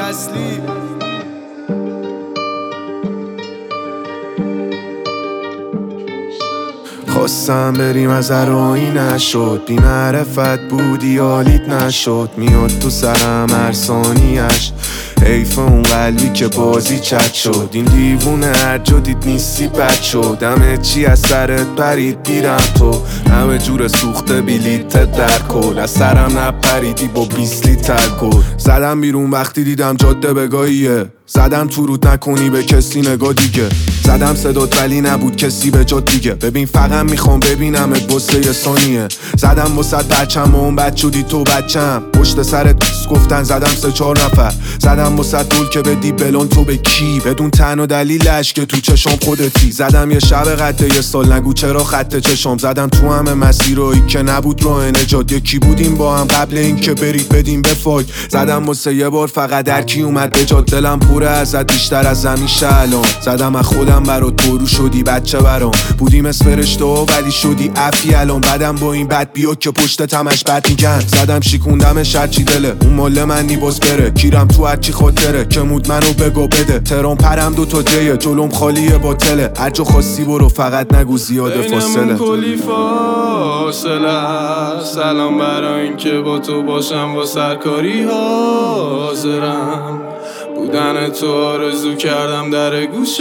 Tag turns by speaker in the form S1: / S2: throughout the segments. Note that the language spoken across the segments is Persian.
S1: اصلی. خواستم بریم از ارایی نشد، بی معرفت بودی حالیت نشد. میاد تو سرم هر ثانیش، حیف اون قلبی که بازی چت شد. این دیوونه هر جا دید نیستی بد شد. همه چی از سرت پرید بیرم تو، همه جور سوخته بلیت در کل. از سرم نپریدی با 20 لیتر الکل. زدم بیرون وقتی دیدم جاده بگاهیه، زدم تو رود نکنی به کسی نگاه دیگه. زدم صدات ولی نبود کسی به جات دیگه. ببین فقط میخوام ببینمت واسه یه ثانیه. زدم واسه بچم و اون بد شدی تو بچم. پشت سرت گفتن زدم 3-4 نفر. زدم واسه دول که بدی بلون تو به کی، بدون تنها دلیلش که تو چشم خودتی. زدم یه شب قد یه سال نگو چرا خط چشم. زدم تو همه مسیرایی که نبود راه نجات. یکی بودیم با هم قبل این که برید بدیم به فاک. زدم واسه یه بار فقط در کی اومد به جات. دلم پره ازت بیشتر از همیشه الان. زدم از خودم برات پرو شدی بچه برام. بودیم از فرشته ها ولی شدی عفی الان. بعدم با این بد بیا که پشت تمش بد میگن. زدم شیکوندمش هرچی دله، اون مال من نیباز بره. کیرم تو هرچی خاطره که مود منو بگو بده. ترام پرم 2 جیه جلوم خالیه باطله. هر جا خواستی برو فقط نگو زیاده فاصله.
S2: بینمون کلی فاصله، سلام برای این که با تو باشم و سرکاری حاضرم. بودن تو آرزو کردم در گوش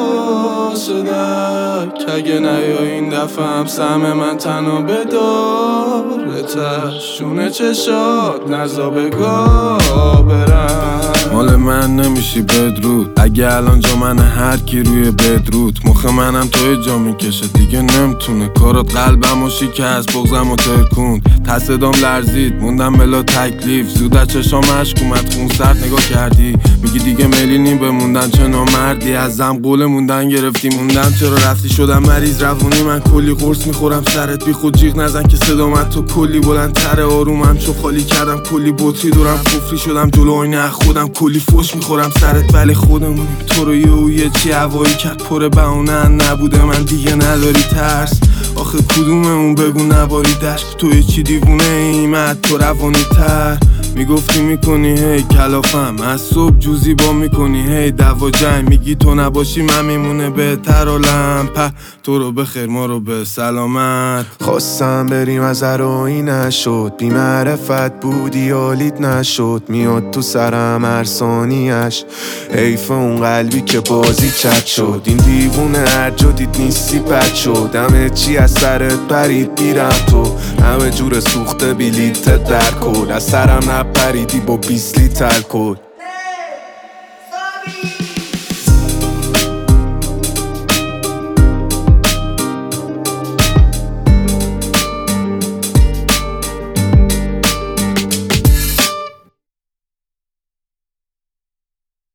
S2: قاصدک. اگه نیا این دفعه هم سهم من تنها بدارتش. شونه چشات نزا بگاه برم. مال من نمیشی بدرود اگه الان جا من هر کی روی بدرود. مخ منم توی جا میکشه دیگه نمیتونه. کارات قلبم و شکست بغزم و ترکوند. تصدام لرزید موندم بلا تکلیف. زود از چشام اشک اومد خون سرد نگاه کردی. میگی دیگه میلینی بموندن چه نامردی. ازم قول موندن گرفتی موندم چرا رفتی. شدم مریض روانی من کلی قرص میخورم سرت بی خود جیغ نزن که صدامت تو کلی بلندتر. آرومم چو خالی کردم کلی بطری دورم کفری شدم جلو آینه خودم. کلی فوش میخورم سرت ولی خودمونیم. تو رو یه چی هوایی کرد پر بهونه نبوده من دیگه نداری ترس. آخه کدوممون بگو نباری دشت. تو چی دیوونه ایمت تو روانی تر. میگفتی میکنی هی کلافم از صبح جوزی با میکنی هی دوا جنگ. میگی تو نباشی من میمونه بهتر عالم. په تو رو بخیر ما رو به سلامت.
S1: خواستم بریم از ارایی نشد، بی معرفت بودی حالیت نشد. میاد تو سرم هر ثانیش، حیف اون قلبی که بازی چت شد. این دیوونه هر جا دید نیستی بد شد. همه چی از سرت پرید بیرم تو، همه جور سوخته بلیت در کل. از سرم نپریدی با 20 لیتر الکل.